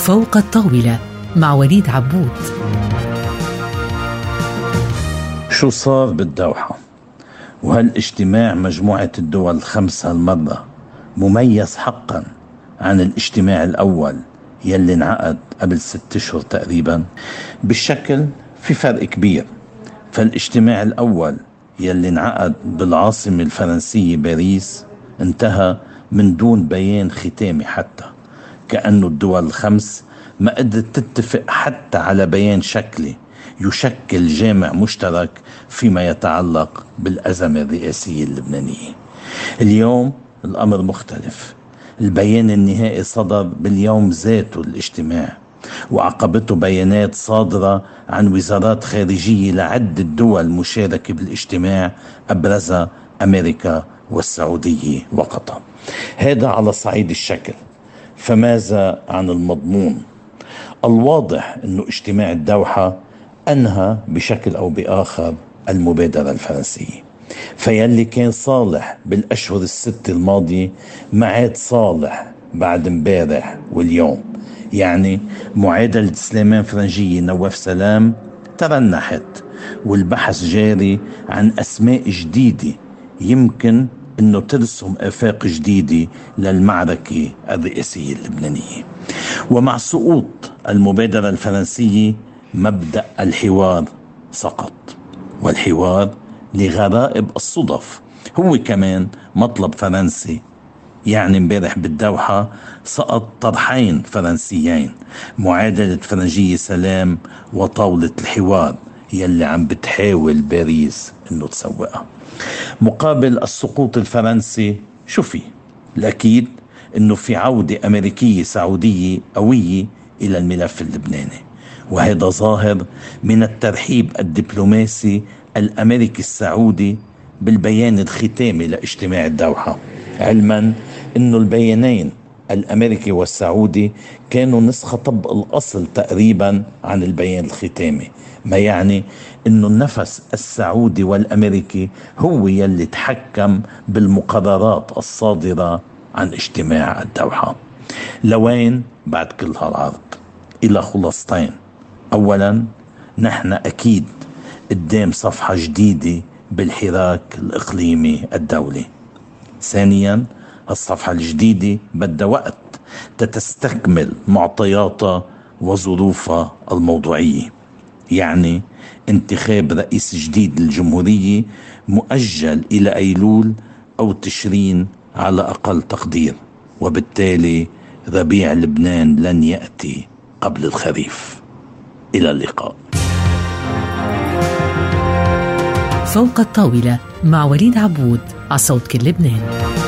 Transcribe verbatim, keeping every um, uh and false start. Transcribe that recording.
فوق الطاولة مع وليد عبود. شو صار بالدوحة؟ وهالاجتماع مجموعة الدول الخمس هالمرة مميز حقا عن الاجتماع الأول يلي انعقد قبل ست اشهر تقريبا. بالشكل في فرق كبير. فالاجتماع الأول يلي انعقد بالعاصمة الفرنسية باريس انتهى من دون بيان ختامي، حتى كأنه الدول الخمس ما قدرت تتفق حتى على بيان شكلي يشكل جامع مشترك فيما يتعلق بالأزمة الرئاسية اللبنانية. اليوم الأمر مختلف. البيان النهائي صدر باليوم ذاته الاجتماع، وعقبته بيانات صادرة عن وزارات خارجية لعدة دول مشاركة بالاجتماع، أبرزها أمريكا والسعودية وقطر. هذا على صعيد الشكل. فماذا عن المضمون؟ الواضح أنه اجتماع الدوحة أنهى بشكل أو بآخر المبادرة الفرنسية. فيلي كان صالح بالأشهر الست الماضية ما عاد صالح بعد امبارح واليوم. يعني معادلة سليمان فرنجية نواف سلام ترنحت، والبحث جاري عن أسماء جديدة يمكن أنه ترسم آفاق جديدة للمعركة الرئاسية اللبنانية. ومع سقوط المبادرة الفرنسية مبدأ الحوار سقط، والحوار لغرائب الصدف هو كمان مطلب فرنسي. يعني امبارح بالدوحة سقط طرحين فرنسيين، معادلة فرنجية سلام وطاولة الحوار يلي عم بتحاول باريس انه تسوقها. مقابل السقوط الفرنسي شو في؟ الأكيد انه في عودة أمريكية سعودية قوية الى الملف اللبناني، وهذا ظاهر من الترحيب الدبلوماسي الأمريكي السعودي بالبيان الختامي لاجتماع الدوحة، علما أنه البيانين الأمريكي والسعودي كانوا نسخة طبق الأصل تقريبا عن البيان الختامي، ما يعني أنه النفس السعودي والأمريكي هو يلي تحكم بالمقررات الصادرة عن اجتماع الدوحة. لوين بعد كل هالعرض؟ إلى خلاصتين. أولا، نحن أكيد قدام صفحة جديدة بالحراك الإقليمي الدولي. ثانيا، الصفحة الجديدة بدها وقت تتستكمل معطياتها وظروفها الموضوعية. يعني انتخاب رئيس جديد للجمهورية مؤجل إلى أيلول أو تشرين على أقل تقدير، وبالتالي ربيع لبنان لن يأتي قبل الخريف. إلى اللقاء. فوق الطاولة مع وليد عبود على صوت كل لبنان.